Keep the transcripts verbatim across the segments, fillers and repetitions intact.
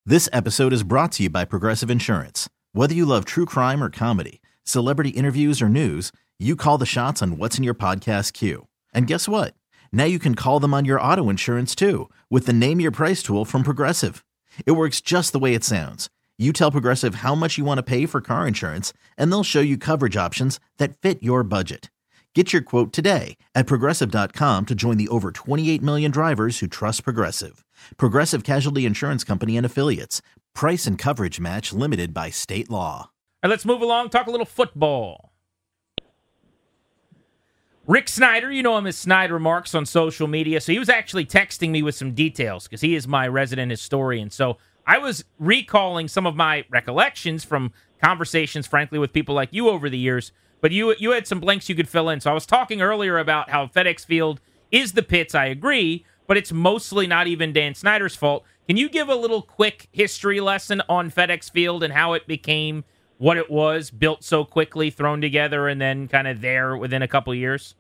This episode is brought to you by Progressive Insurance. Whether you love true crime or comedy, celebrity interviews or news, you call the shots on what's in your podcast queue. And guess what? Now you can call them on your auto insurance too with the Name Your Price tool from Progressive. It works just the way it sounds. You tell Progressive how much you want to pay for car insurance, and they'll show you coverage options that fit your budget. Get your quote today at Progressive dot com to join the over twenty-eight million drivers who trust Progressive. Progressive Casualty Insurance Company and Affiliates. Price and coverage match limited by state law. All right, let's move along, talk a little football. Rick Snyder, you know him as Snyder Remarks on social media, so he was actually texting me with some details because he is my resident historian. So I was recalling some of my recollections from conversations, frankly, with people like you over the years, but you you had some blanks you could fill in. So I was talking earlier about how FedEx Field is the pits, I agree, but it's mostly not even Dan Snyder's fault. Can you give a little quick history lesson on FedEx Field and how it became what it was, built so quickly, thrown together, and then kind of there within a couple of years?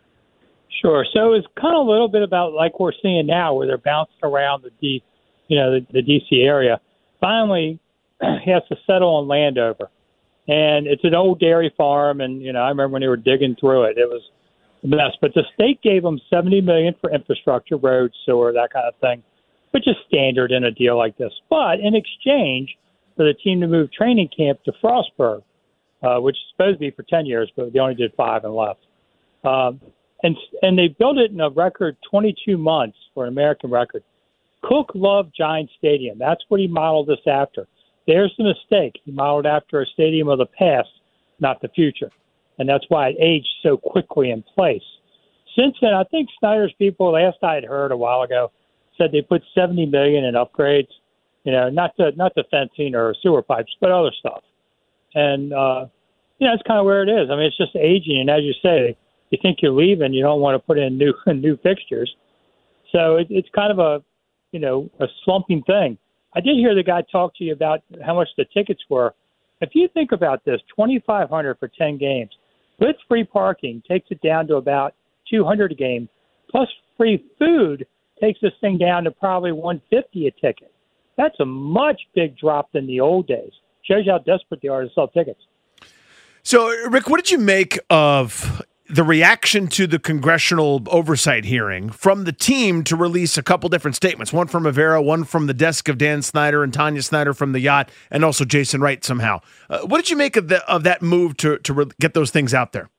Sure. So it's kind of a little bit about like we're seeing now, where they're bouncing around the D, you know, the, the D C area. Finally, he has to settle on Landover, and it's an old dairy farm. And you know, I remember when they were digging through it, it was a mess. But the state gave them seventy million dollars for infrastructure, roads, sewer, that kind of thing, which is standard in a deal like this. But in exchange for the team to move training camp to Frostburg, uh, which is supposed to be for ten years, but they only did five and left. Um, and and they built it in a record twenty-two months for an American record. Cook loved Giant Stadium. That's what he modeled this after. There's the mistake. He modeled after a stadium of the past, not the future. And that's why it aged so quickly in place. Since then, I think Snyder's people, last I had heard a while ago, said they put seventy million dollars in upgrades, you know, not the, not the fencing or sewer pipes, but other stuff. And, uh, you know, it's kind of where it is. I mean, it's just aging. And as you say, you think you're leaving, you don't want to put in new new fixtures. So it, it's kind of a, you know, a slumping thing. I did hear the guy talk to you about how much the tickets were. If you think about this, twenty-five hundred dollars for ten games, with free parking takes it down to about two hundred dollars a game, plus free food takes this thing down to probably one hundred fifty dollars a ticket. That's a much big drop than the old days. Shows you how desperate they are to sell tickets. So, Rick, what did you make of the reaction to the congressional oversight hearing from the team to release a couple different statements, one from Avera, one from the desk of Dan Snyder and Tanya Snyder from the yacht, and also Jason Wright somehow. Uh, what did you make of, the, of that move to, to re- get those things out there?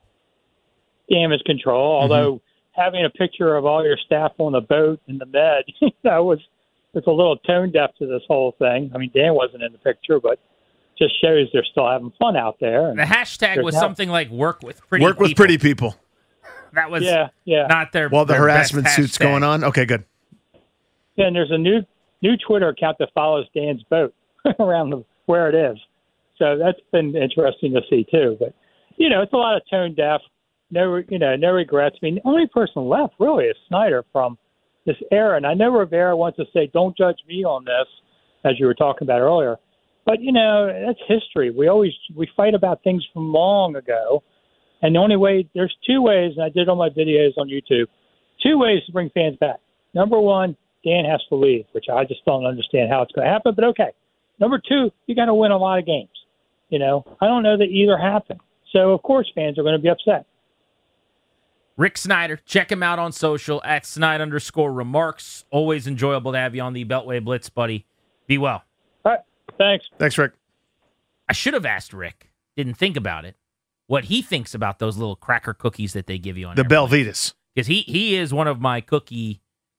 Damage control, although mm-hmm. having a picture of all your staff on the boat in the med, that was it's a little tone deaf to this whole thing. I mean, Dan wasn't in the picture, but just shows they're still having fun out there. And the hashtag was now, something like "work with pretty work people. with pretty people." That was yeah, yeah. not their while the their harassment best suit's hashtag. going on. Okay, good. Yeah, and there's a new new Twitter account that follows Dan's boat around the, where it is. So that's been interesting to see too. But you know, it's a lot of tone deaf. No, you know, no regrets. I mean, the only person left really is Snyder from this era. And I know Rivera wants to say, "Don't judge me on this," as you were talking about earlier. But, you know, that's history. We always we fight about things from long ago. And the only way, there's two ways, and I did all my videos on YouTube, two ways to bring fans back. Number one, Dan has to leave, which I just don't understand how it's going to happen, but okay. Number two, you got to win a lot of games. You know, I don't know that either happen. So, of course, fans are going to be upset. Rick Snyder, check him out on social, at Snide underscore remarks. Always enjoyable to have you on the Beltway Blitz, buddy. Be well. All right. Thanks. Thanks, Rick. I should have asked Rick, didn't think about it, what he thinks about those little cracker cookies that they give you on the Belvitas. Because he, he is one of my cookie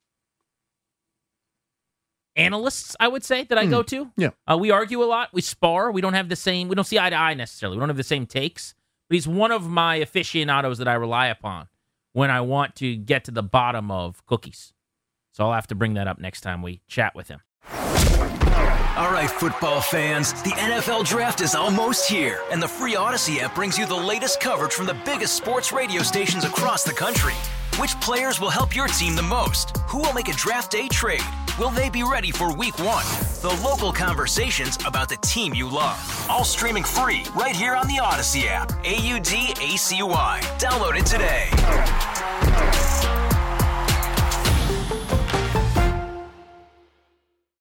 analysts, I would say, that I mm. go to. Yeah. Uh, we argue a lot. We spar. We don't have the same, we don't see eye to eye necessarily. We don't have the same takes. But he's one of my aficionados that I rely upon when I want to get to the bottom of cookies. So I'll have to bring that up next time we chat with him. All right, football fans, the N F L Draft is almost here, and the free Odyssey app brings you the latest coverage from the biggest sports radio stations across the country. Which players will help your team the most? Who will make a draft day trade? Will they be ready for week one? The local conversations about the team you love. All streaming free right here on the Odyssey app. A U D A C Y. Download it today.